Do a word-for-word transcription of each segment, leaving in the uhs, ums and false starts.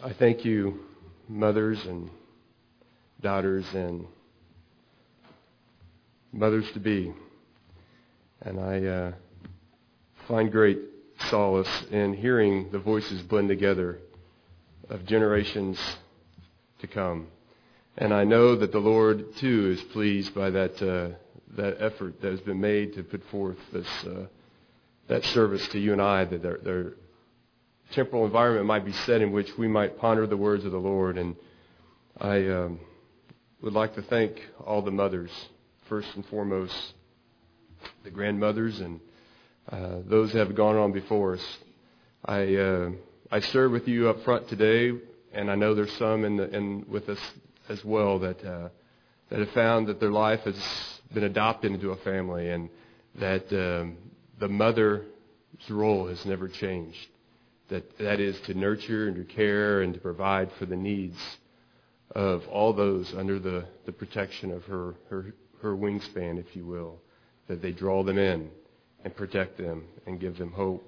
I thank you, mothers and daughters and mothers-to-be. And I uh, find great solace in hearing the voices blend together of generations to come. And I know that the Lord, too, is pleased by that uh, that effort that has been made to put forth this uh, that service to you and I, that their, their temporal environment might be set in which we might ponder the words of the Lord. And I um, would like to thank all the mothers, first and foremost, the grandmothers and uh, those that have gone on before us. I uh, I serve with you up front today, and I know there's some in, the, in with us as well that uh, that have found that their life has been adopted into a family, and that um, the mother's role has never changed. That that is to nurture and to care and to provide for the needs of all those under the, the protection of her, her her wingspan, if you will. That they draw them in and protect them and give them hope.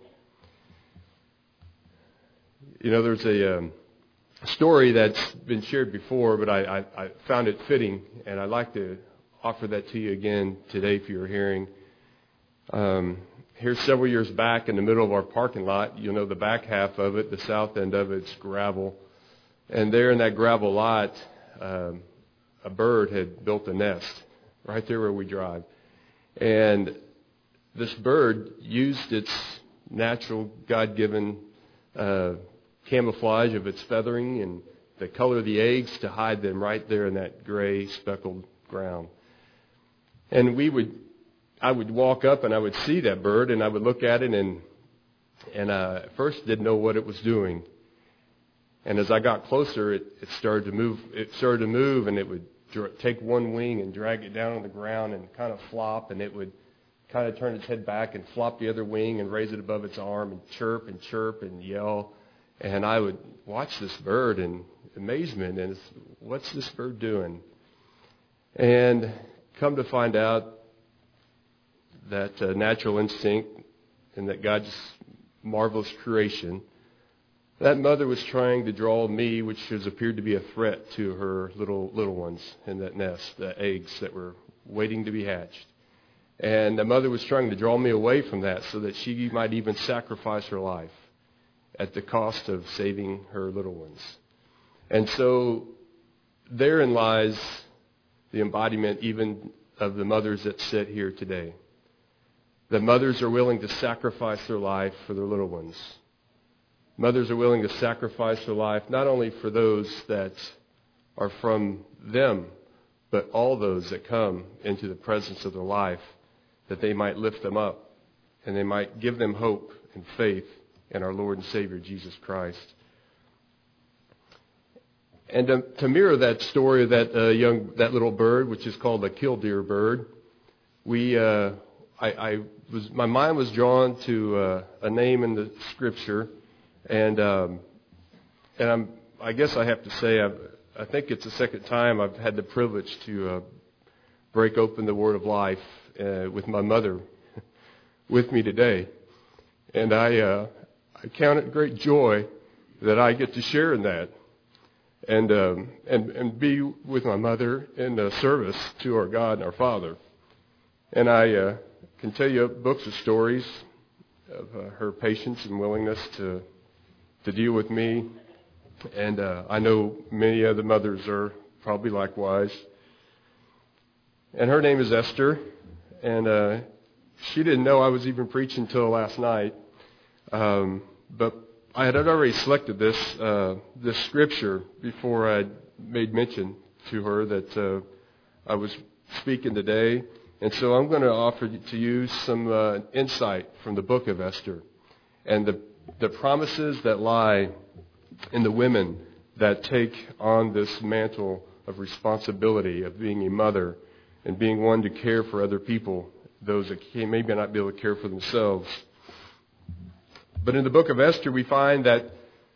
You know, there's a um, story that's been shared before, but I, I, I found it fitting, and I'd like to offer that to you again today for your hearing. Um, here several years back in the middle of our parking lot, you know, the back half of it, the south end of it's gravel. And there in that gravel lot, um, a bird had built a nest right there where we drive. And this bird used its natural God-given uh, camouflage of its feathering and the color of the eggs to hide them right there in that gray speckled ground. And we would, I would walk up and I would see that bird and I would look at it and and uh, at first didn't know what it was doing. And as I got closer, it, it started to move. It started to move, and it would dr- take one wing and drag it down on the ground and kind of flop, and it would kind of turn its head back and flop the other wing and raise it above its arm and chirp and chirp and yell. And I would watch this bird in amazement, and it's, what's this bird doing? And come to find out that uh, natural instinct and that God's marvelous creation, that mother was trying to draw me, which has appeared to be a threat to her little little ones in that nest, the eggs that were waiting to be hatched. And the mother was trying to draw me away from that so that she might even sacrifice her life at the cost of saving her little ones. And so therein lies the embodiment even of the mothers that sit here today. The mothers are willing to sacrifice their life for their little ones. Mothers are willing to sacrifice their life not only for those that are from them, but all those that come into the presence of their life, that they might lift them up and they might give them hope and faith in our Lord and Savior, Jesus Christ. And to, to mirror that story of that uh, young, that little bird, which is called a killdeer bird, we, uh, I, I was, my mind was drawn to uh, a name in the Scripture. And um, and I'm, I guess I have to say, I've, I think it's the second time I've had the privilege to uh, break open the Word of Life uh, with my mother with me today. And I, uh, I count it great joy that I get to share in that and um, and and be with my mother in the service to our God and our Father. And I uh, can tell you books of stories of uh, her patience and willingness to to deal with me, and uh, I know many other mothers are probably likewise. And her name is Esther, and uh, she didn't know I was even preaching until last night, um, but I had already selected this uh, this scripture before I made mention to her that uh, I was speaking today, and so I'm going to offer to you some uh, insight from the book of Esther, and the the promises that lie in the women that take on this mantle of responsibility of being a mother and being one to care for other people, those that can maybe not be able to care for themselves. But in the book of Esther, we find that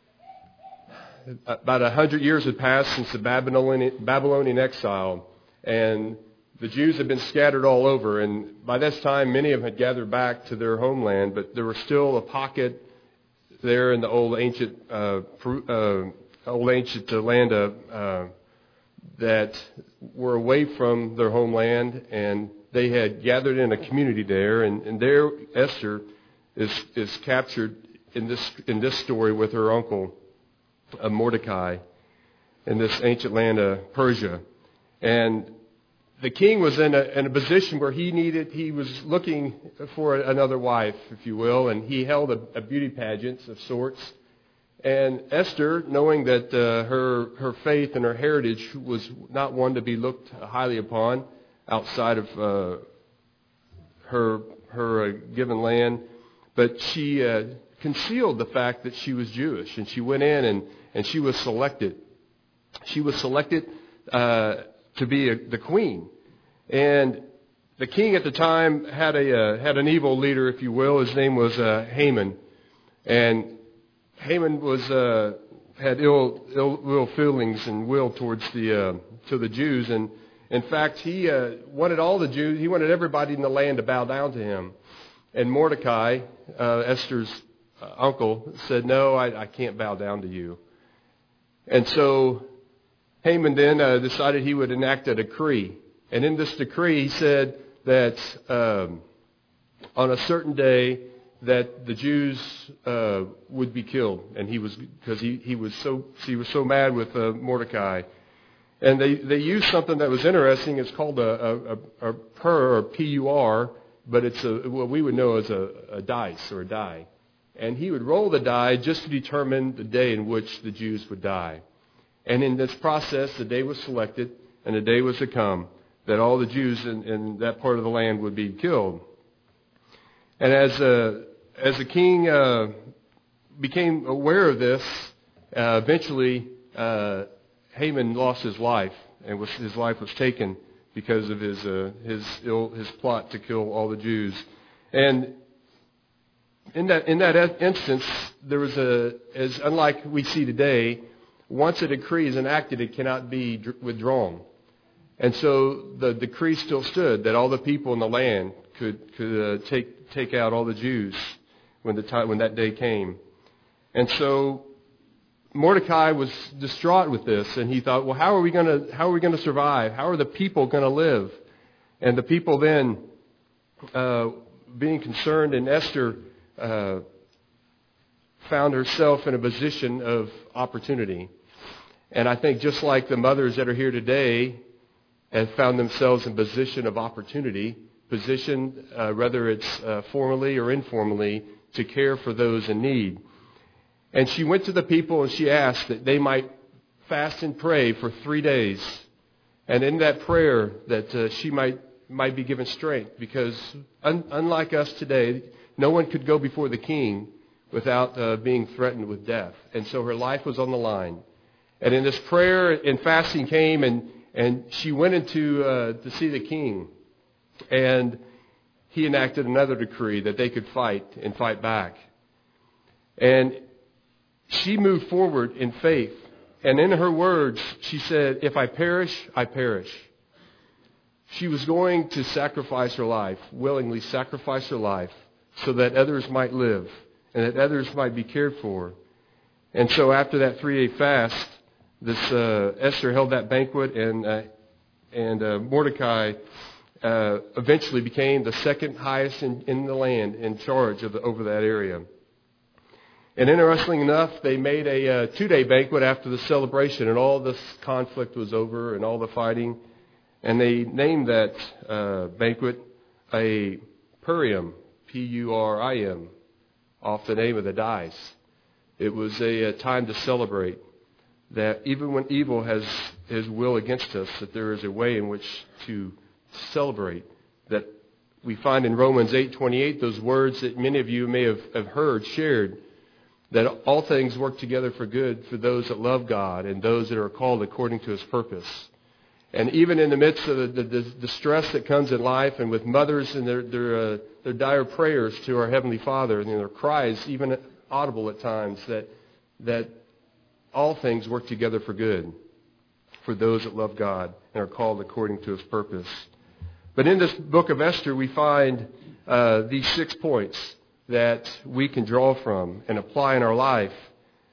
about a hundred years had passed since the Babylonian, Babylonian exile, and the Jews had been scattered all over. And by this time, many of them had gathered back to their homeland, but there was still a pocket there in the old ancient uh, uh, old ancient land uh, uh, that were away from their homeland, and they had gathered in a community there, and, and there Esther is is captured in this in this story with her uncle uh, Mordecai in this ancient land of Persia. And the king was in a, in a position where he needed, he was looking for another wife, if you will, and he held a, a beauty pageant of sorts. And Esther, knowing that uh, her her faith and her heritage was not one to be looked highly upon outside of uh, her her uh, given land, but she uh, concealed the fact that she was Jewish, and she went in and, and she was selected. She was selected uh, to be a, the queen, and the king at the time had a uh, had an evil leader, if you will. His name was uh, Haman, and Haman was uh, had ill, ill ill feelings and will towards the uh, to the Jews, and in fact he uh, wanted all the Jews. He wanted everybody in the land to bow down to him. And Mordecai, uh, Esther's uh, uncle, said, "No, I, I can't bow down to you." And so Haman then uh, decided he would enact a decree. And in this decree, he said that um, on a certain day that the Jews uh, would be killed, and he was because he, he was so he was so mad with uh, Mordecai. And they, they used something that was interesting. It's called a, a, a pur or P U R, but it's a, what we would know as a, a dice or a die. And he would roll the die just to determine the day in which the Jews would die. And in this process, the day was selected, and the day was to come that all the Jews in, in that part of the land would be killed. And as uh, as the king uh, became aware of this, uh, eventually uh, Haman lost his life, and was, his life was taken because of his uh, his ill, his plot to kill all the Jews. And in that in that instance, there was a as unlike we see today. Once a decree is enacted, it cannot be withdrawn. And so the decree still stood that all the people in the land could could uh, take take out all the Jews when the time when that day came. And so Mordecai was distraught with this, and he thought, well, how are we going to how are we going to survive? How are the people going to live? And the people then, uh, being concerned, and Esther uh, found herself in a position of opportunity. And I think just like the mothers that are here today have found themselves in a position of opportunity, position, uh, whether it's uh, formally or informally, to care for those in need. And she went to the people and she asked that they might fast and pray for three days. And in that prayer that uh, she might might be given strength, because un- unlike us today, no one could go before the king without uh, being threatened with death. And so her life was on the line. And in this prayer and fasting came, and, and she went into uh, to see the king. And he enacted another decree that they could fight and fight back. And she moved forward in faith. And in her words, she said, "If I perish, I perish." She was going to sacrifice her life, willingly sacrifice her life, so that others might live and that others might be cared for. And so after that three-day fast, this uh, Esther held that banquet, and uh, and uh, Mordecai uh, eventually became the second highest in, in the land, in charge of the, over that area. And interestingly enough, they made a uh, two-day banquet after the celebration, and all this conflict was over and all the fighting. And they named that uh, banquet a Purim, P U R I M, off the name of the dice. It was a, a time to celebrate that even when evil has his will against us, that there is a way in which to celebrate. That we find in Romans eight twenty-eight, those words that many of you may have, have heard, shared, that all things work together for good for those that love God and those that are called according to His purpose. And even in the midst of the, the, the distress that comes in life, and with mothers and their their, uh, their dire prayers to our Heavenly Father, and their cries, even audible at times, that that all things work together for good for those that love God and are called according to His purpose. But in this book of Esther, we find uh, these six points that we can draw from and apply in our life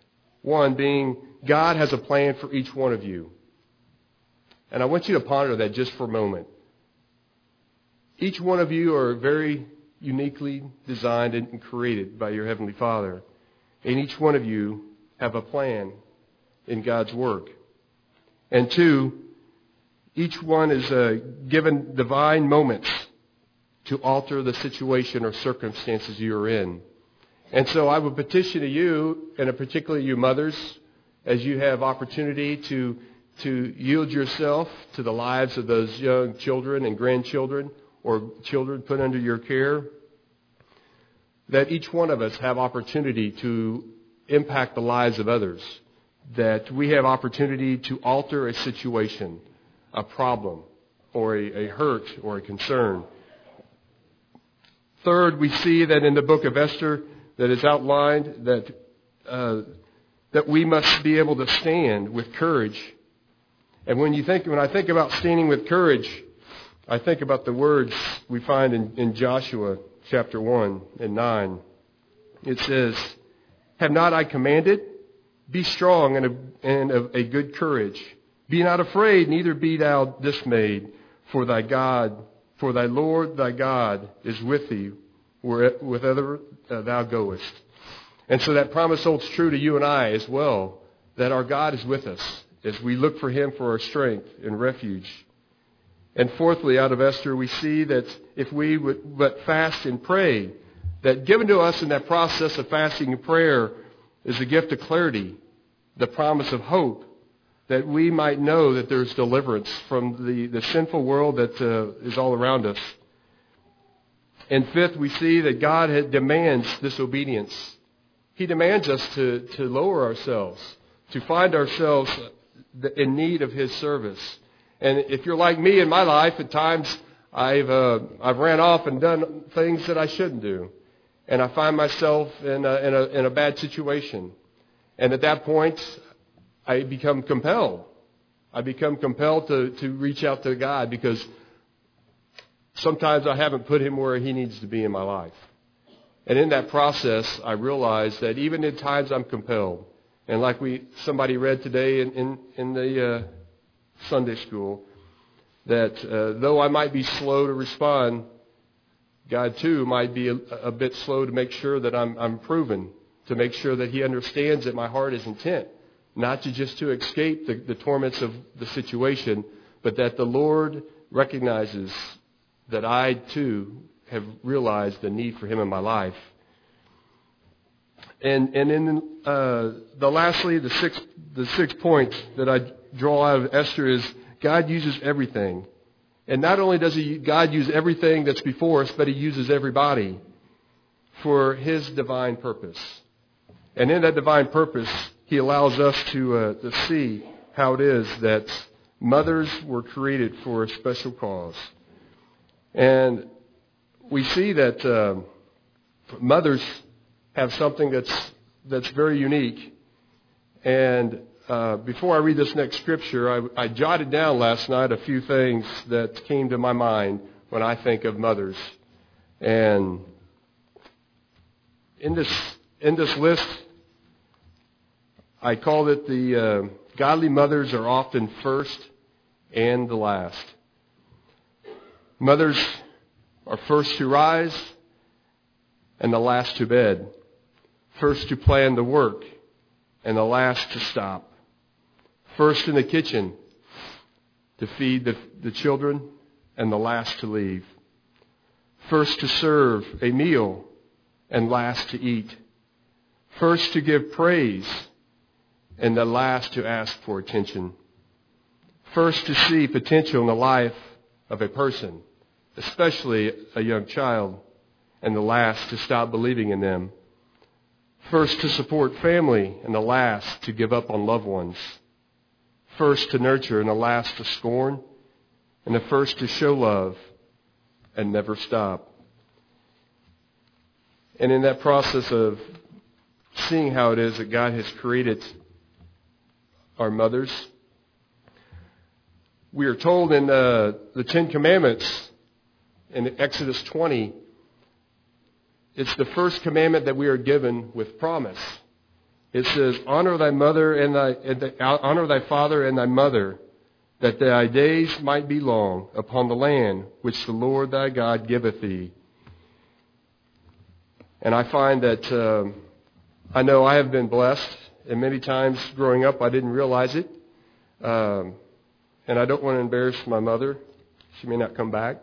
One being, God has a plan for each one of you. And I want you to ponder that just for a moment. Each one of you are very uniquely designed and created by your Heavenly Father. And each one of you have a plan in God's work. And two, each one is uh, given divine moments to alter the situation or circumstances you are in. And so I would petition to you, and particularly you mothers, as you have opportunity to to yield yourself to the lives of those young children and grandchildren or children put under your care, that each one of us have opportunity to impact the lives of others, that we have opportunity to alter a situation, a problem, or a, a hurt or a concern. Third, we see that in the book of Esther that is outlined that uh, that we must be able to stand with courage. And when you think, when I think about standing with courage, I think about the words we find in, in Joshua chapter one and nine. It says, "Have not I commanded? Be strong and, a, and of a good courage. Be not afraid, neither be thou dismayed. For thy God, for thy Lord thy God is with thee, whither uh, thou goest." And so that promise holds true to you and I as well, that our God is with us as we look for Him for our strength and refuge. And fourthly, out of Esther, we see that if we would but fast and pray, that given to us in that process of fasting and prayer is a gift of clarity, the promise of hope, that we might know that there's deliverance from the, the sinful world that uh, is all around us. And fifth, we see that God had, demands this obedience. He demands us to, to lower ourselves, to find ourselves in need of His service. And if you're like me in my life, at times I've uh, I've ran off and done things that I shouldn't do, and I find myself in a, in a in a bad situation. And at that point, I become compelled. I become compelled to to reach out to God, because sometimes I haven't put Him where He needs to be in my life. And in that process, I realize that even in times I'm compelled, and like we somebody read today in in, in the uh, Sunday school, that uh, though I might be slow to respond, God too might be a, a bit slow to make sure that I'm I'm proven, to make sure that He understands that my heart is intent, not to just to escape the, the torments of the situation, but that the Lord recognizes that I too have realized the need for Him in my life. And and in uh, the lastly, the sixth the sixth point that I draw out of Esther is God uses everything, and not only does He God use everything that's before us, but He uses everybody for His divine purpose. And in that divine purpose, He allows us to uh, to see how it is that mothers were created for a special cause. And we see that uh, mothers have something that's that's very unique. And uh, before I read this next scripture, I, I jotted down last night a few things that came to my mind when I think of mothers. And in this in this list, I called it the uh, godly mothers are often first and the last. Mothers are first to rise and the last to bed. First to plan the work and the last to stop. First in the kitchen to feed the, the children and the last to leave. First to serve a meal and last to eat. First to give praise and the last to ask for attention. First to see potential in the life of a person, especially a young child, and the last to stop believing in them. First to support family, and the last to give up on loved ones. First to nurture, and the last to scorn, and the first to show love and never stop. And in that process of seeing how it is that God has created our mothers, we are told in uh, the Ten Commandments, in Exodus twenty, it's the first commandment that we are given with promise. It says, honor thy mother and thy, and thy honor thy father and thy mother, that thy days might be long upon the land which the Lord thy God giveth thee. And I find that um, I know I have been blessed, and many times growing up I didn't realize it. Um, and I don't want to embarrass my mother. She may not come back.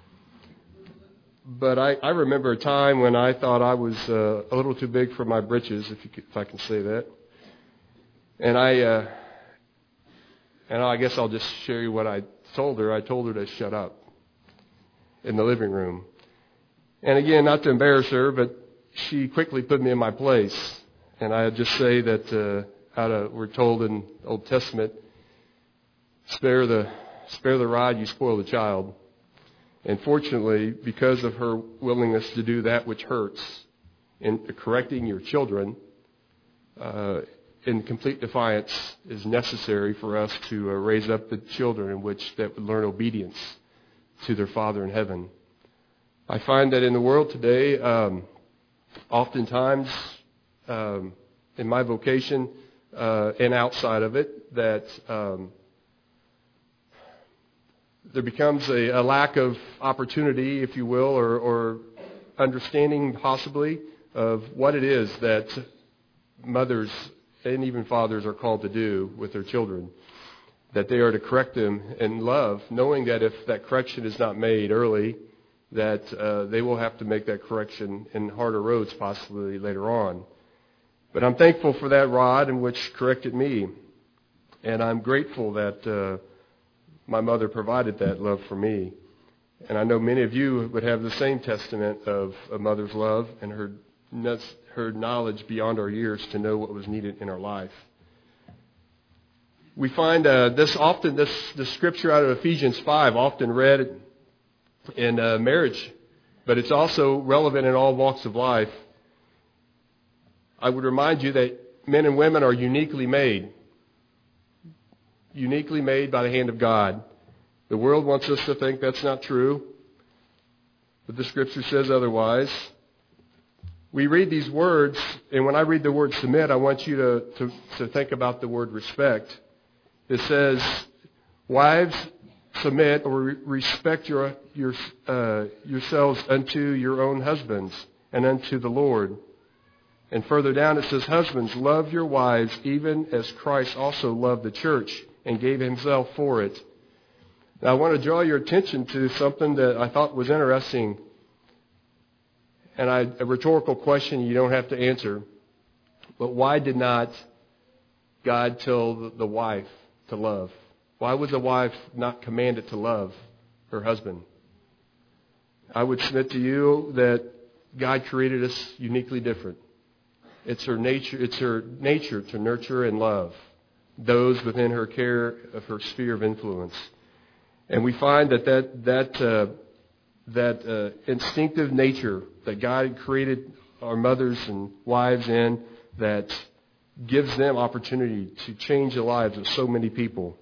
But I, I remember a time when I thought I was uh, a little too big for my britches, if, you could, if I can say that. And I, uh, and I guess I'll just share you what I told her. I told her to shut up in the living room. And again, not to embarrass her, but she quickly put me in my place. And I just say that uh, out of, we're told in the Old Testament, spare the spare the rod, you spoil the child. And fortunately, because of her willingness to do that which hurts, in correcting your children, uh, in complete defiance is necessary for us to uh, raise up the children in which that would learn obedience to their Father in heaven. I find that in the world today, um, oftentimes um, in my vocation uh, and outside of it, that um, there becomes a, a lack of opportunity, if you will, or, or understanding possibly of what it is that mothers and even fathers are called to do with their children. That they are to correct them in love, knowing that if that correction is not made early, that uh, they will have to make that correction in harder roads possibly later on. But I'm thankful for that rod in which corrected me. And I'm grateful that uh, my mother provided that love for me. And I know many of you would have the same testament of a mother's love and her her knowledge beyond our years to know what was needed in our life. We find uh, this often, this, this scripture out of Ephesians five, often read in uh, marriage, but it's also relevant in all walks of life. I would remind you that men and women are uniquely made. Uniquely made by the hand of God. The world wants us to think that's not true, but the Scripture says otherwise. We read these words, and when I read the word submit, I want you to, to, to think about the word respect. It says, wives, submit or respect your, your, uh, yourselves unto your own husbands and unto the Lord. And further down it says, husbands, love your wives even as Christ also loved the church and gave himself for it. Now I want to draw your attention to something that I thought was interesting. And I, a rhetorical question you don't have to answer. But why did not God tell the, the wife to love? Why was the wife not commanded to love her husband? I would submit to you that God created us uniquely different. It's her nature, it's her nature to nurture and love those within her care of her sphere of influence. And we find that that that uh, that uh, instinctive nature that God created our mothers and wives in, that gives them opportunity to change the lives of so many people.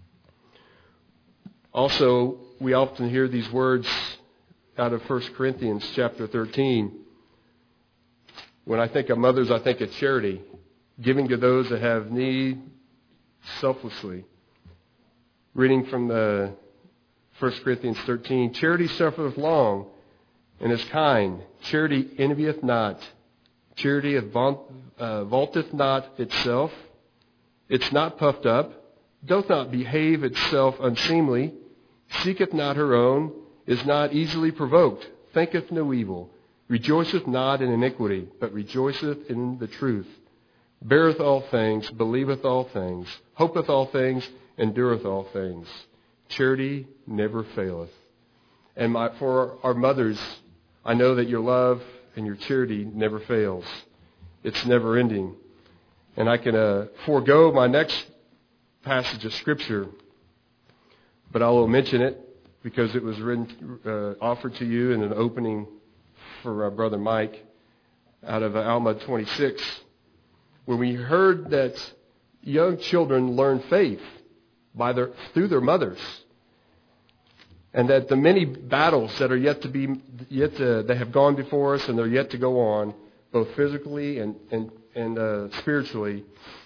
Also, we often hear these words out of First Corinthians chapter thirteen. When I think of mothers, I think of charity, giving to those that have need selflessly. Reading from the First Corinthians thirteen, charity suffereth long and is kind. Charity envieth not. Charity vaunt, uh, vaulteth not itself. It's not puffed up. Doth not behave itself unseemly. Seeketh not her own. Is not easily provoked. Thinketh no evil. Rejoiceth not in iniquity, but rejoiceth in the truth. Beareth all things, believeth all things, hopeth all things, endureth all things. Charity never faileth. And my, for our mothers, I know that your love and your charity never fails. It's never ending. And I can uh, forego my next passage of Scripture, but I will mention it because it was written, uh, offered to you in an opening for our brother Mike out of Alma twenty-six, where we heard that young children learn faith by their through their mothers, and that the many battles that are yet to be yet to, that have gone before us and they're yet to go on, both physically and, and, and uh, spiritually,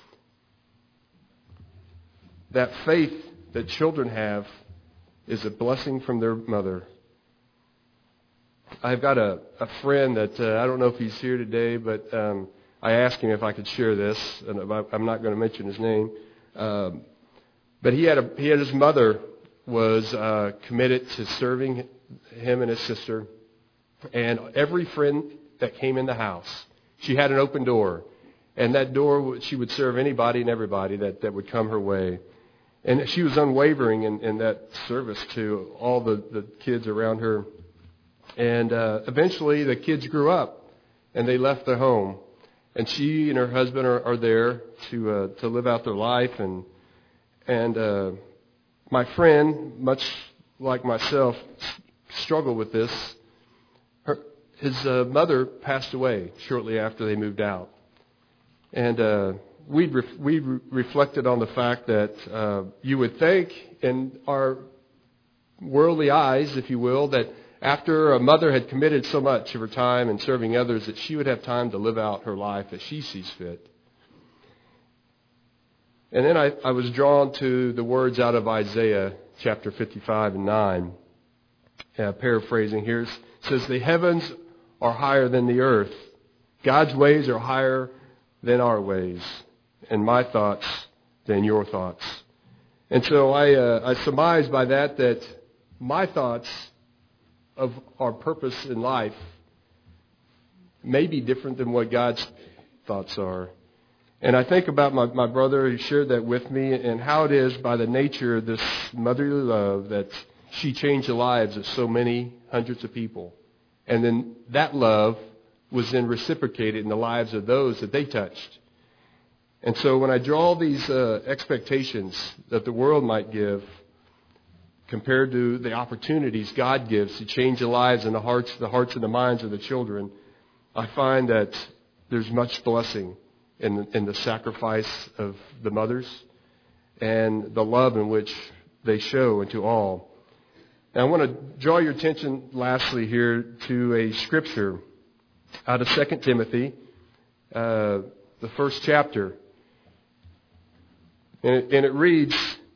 that faith that children have is a blessing from their mother. I've got a, a friend that, uh, I don't know if he's here today, but um, I asked him if I could share this, and I'm not going to mention his name. Um, but he had a, he had his mother was uh, committed to serving him and his sister, and every friend that came in the house, she had an open door, and that door, she would serve anybody and everybody that, that would come her way. And she was unwavering in, in that service to all the, the kids around her. And uh, eventually the kids grew up, and they left their home. And she and her husband are, are there to uh, to live out their life. And and uh, my friend, much like myself, struggled with this. Her, his uh, mother passed away shortly after they moved out. And uh, we re- we re- reflected on the fact that uh, you would think in our worldly eyes, if you will, that after a mother had committed so much of her time in serving others, that she would have time to live out her life as she sees fit. And then I, I was drawn to the words out of Isaiah chapter fifty-five and nine. Uh, paraphrasing here, it says, "The heavens are higher than the earth. God's ways are higher than our ways, and my thoughts than your thoughts." And so I, uh, I surmise by that that my thoughts of our purpose in life may be different than what God's thoughts are. And I think about my, my brother who shared that with me, and how it is by the nature of this motherly love that she changed the lives of so many hundreds of people. And then that love was then reciprocated in the lives of those that they touched. And so when I draw these uh, expectations that the world might give compared to the opportunities God gives to change the lives and the hearts, the hearts and the minds of the children, I find that there's much blessing in the, in the sacrifice of the mothers and the love in which they show unto all. Now I want to draw your attention lastly here to a scripture out of Second Timothy, uh, the first chapter. And it, and it reads,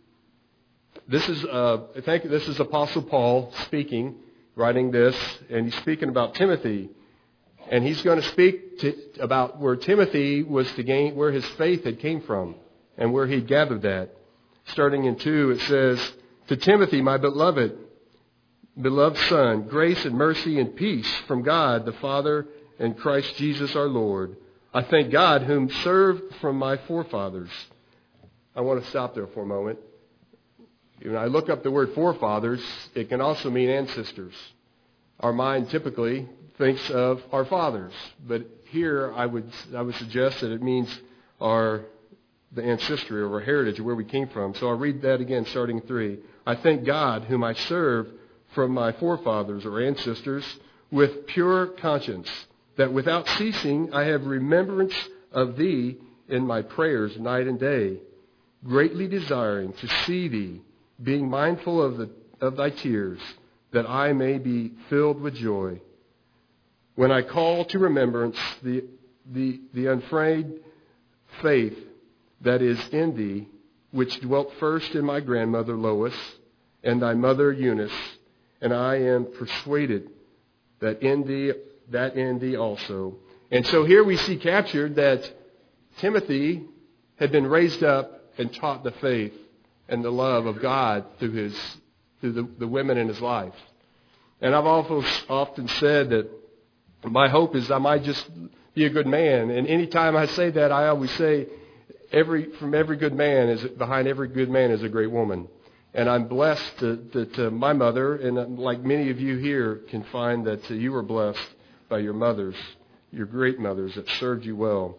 this is, uh, I think this is Apostle Paul speaking, writing this, and he's speaking about Timothy. And he's going to speak to, about where Timothy was to gain, where his faith had came from, and where he'd gathered that. Starting in two, it says, "To Timothy, my beloved, beloved son, grace and mercy and peace from God the Father and Christ Jesus our Lord. I thank God whom served from my forefathers." I want to stop there for a moment. When I look up the word forefathers, it can also mean ancestors. Our mind typically thinks of our fathers, but here I would I would suggest that it means our the ancestry or our heritage, or where we came from. So I'll read that again, starting three. "I thank God whom I serve from my forefathers or ancestors with pure conscience, that without ceasing I have remembrance of thee in my prayers night and day, greatly desiring to see thee, being mindful of the of thy tears, that I may be filled with joy. When I call to remembrance the the, the unfeigned faith that is in thee, which dwelt first in my grandmother Lois and thy mother Eunice, and I am persuaded that in thee that in thee also." And so here we see captured that Timothy had been raised up and taught the faith and the love of God through his through the, the women in his life. And I've also often said that my hope is I might just be a good man. And any time I say that, I always say, every from every good man is behind every good man is a great woman. And I'm blessed that, that uh, my mother, and like many of you here, can find that uh, you were blessed by your mothers, your great mothers that served you well.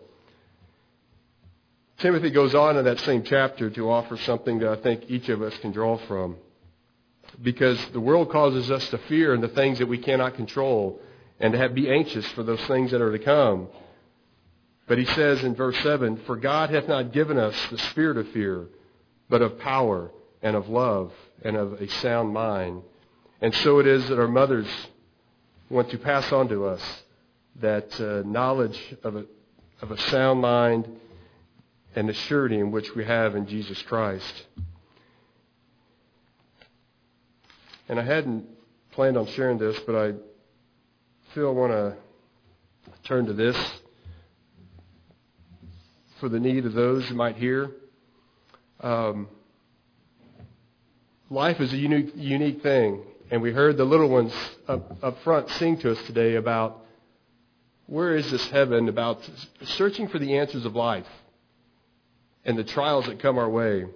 Timothy goes on in that same chapter to offer something that I think each of us can draw from. Because the world causes us to fear in the things that we cannot control and to have, be anxious for those things that are to come. But he says in verse seven, "For God hath not given us the spirit of fear, but of power and of love and of a sound mind." And so it is that our mothers want to pass on to us that uh, knowledge of a, of a sound mind and the surety in which we have in Jesus Christ. And I hadn't planned on sharing this, but I feel I want to turn to this for the need of those who might hear. Um, life is a unique, unique thing, and we heard the little ones up, up front sing to us today about where is this heaven, about searching for the answers of life and the trials that come our way.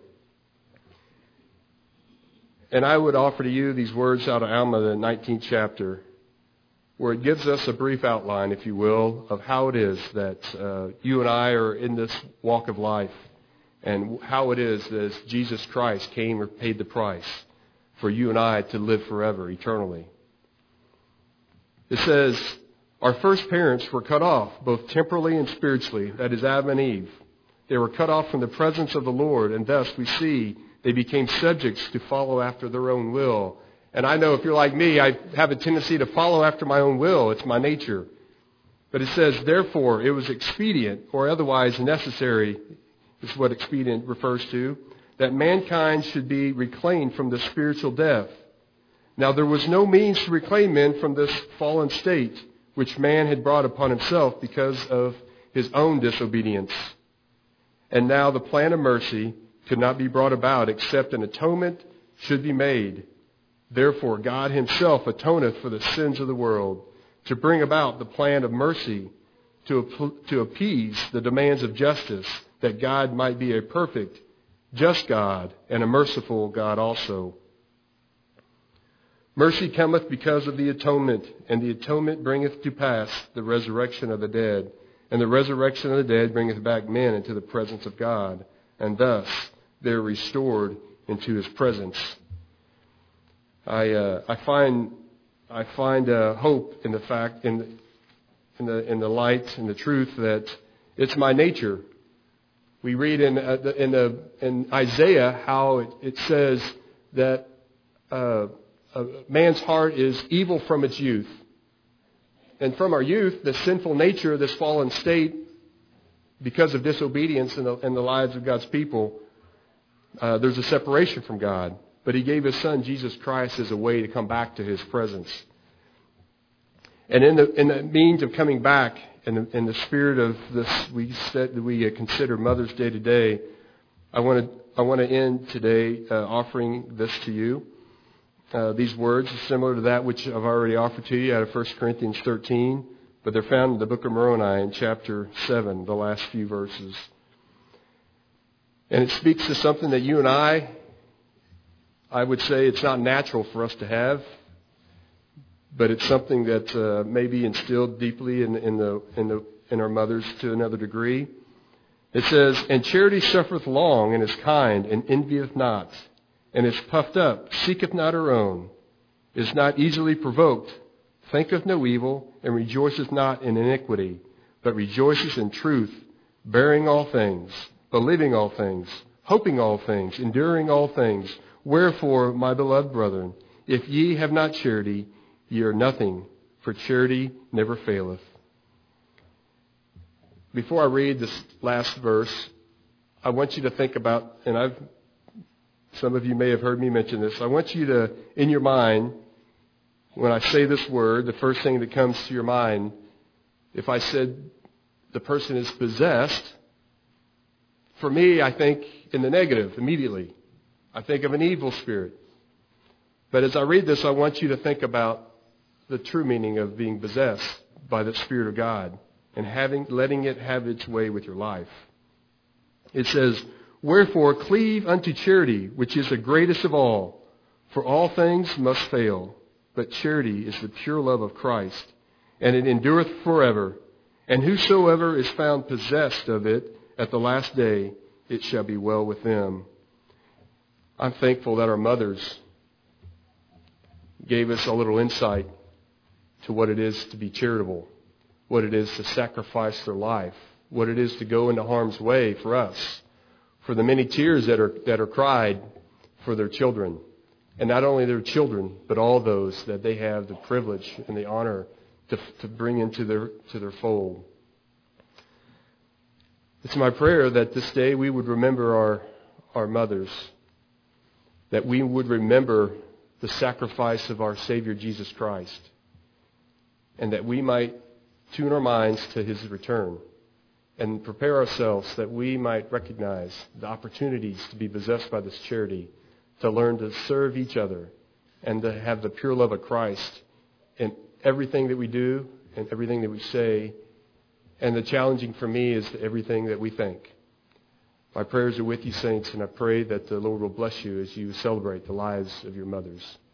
And I would offer to you these words out of Alma, the nineteenth chapter, where it gives us a brief outline, if you will, of how it is that uh, you and I are in this walk of life, and how it is that Jesus Christ came or paid the price for you and I to live forever, eternally. It says, our first parents were cut off, both temporally and spiritually, that is Adam and Eve. They were cut off from the presence of the Lord, and thus we see they became subjects to follow after their own will. And I know if you're like me, I have a tendency to follow after my own will. It's my nature. But it says, therefore, it was expedient, or otherwise necessary, is what expedient refers to, that mankind should be reclaimed from the spiritual death. Now there was no means to reclaim men from this fallen state, which man had brought upon himself because of his own disobedience. And now the plan of mercy could not be brought about except an atonement should be made. Therefore God himself atoneth for the sins of the world, to bring about the plan of mercy, to, to appease the demands of justice, that God might be a perfect, just God, and a merciful God also. Mercy cometh because of the atonement, and the atonement bringeth to pass the resurrection of the dead. And the resurrection of the dead bringeth back men into the presence of God, and thus they are restored into his presence. I uh, I find I find uh, hope in the fact in the, in the in the light and the truth that it's my nature. We read in uh, the, in the in Isaiah how it, it says that uh, a man's heart is evil from its youth. And from our youth, the sinful nature of this fallen state, because of disobedience in the, in the lives of God's people, uh, there's a separation from God. But he gave his Son, Jesus Christ, as a way to come back to his presence. And in the in the means of coming back, in the, in the spirit of this, we said that we consider Mother's Day today, I want to I want to end today uh, offering this to you. Uh, these words are similar to that which I've already offered to you out of First Corinthians thirteen, but they're found in the book of Moroni in chapter seven, the last few verses. And it speaks to something that you and I, I would say it's not natural for us to have, but it's something that uh, may be instilled deeply in, in, the, in, the, in our mothers to another degree. It says, and charity suffereth long and is kind and envieth not, and is puffed up, seeketh not her own, is not easily provoked, thinketh no evil, and rejoiceth not in iniquity, but rejoiceth in truth, bearing all things, believing all things, hoping all things, enduring all things. Wherefore, my beloved brethren, if ye have not charity, ye are nothing, for charity never faileth. Before I read this last verse, I want you to think about, and I've some of you may have heard me mention this. I want you to, in your mind, when I say this word, the first thing that comes to your mind, if I said the person is possessed, for me, I think in the negative immediately. I think of an evil spirit. But as I read this, I want you to think about the true meaning of being possessed by the Spirit of God and having, letting it have its way with your life. It says, wherefore cleave unto charity, which is the greatest of all. For all things must fail, but charity is the pure love of Christ, and it endureth forever. And whosoever is found possessed of it at the last day, it shall be well with them. I'm thankful that our mothers gave us a little insight to what it is to be charitable, what it is to sacrifice their life, what it is to go into harm's way for us, for the many tears that are that are cried for their children. And not only their children, but all those that they have the privilege and the honor to, to bring into their to their fold. It's my prayer that this day we would remember our, our mothers, that we would remember the sacrifice of our Savior Jesus Christ, and that we might tune our minds to His return and prepare ourselves that we might recognize the opportunities to be possessed by this charity, to learn to serve each other and to have the pure love of Christ in everything that we do and everything that we say. And the challenging for me is everything that we think. My prayers are with you, saints, and I pray that the Lord will bless you as you celebrate the lives of your mothers.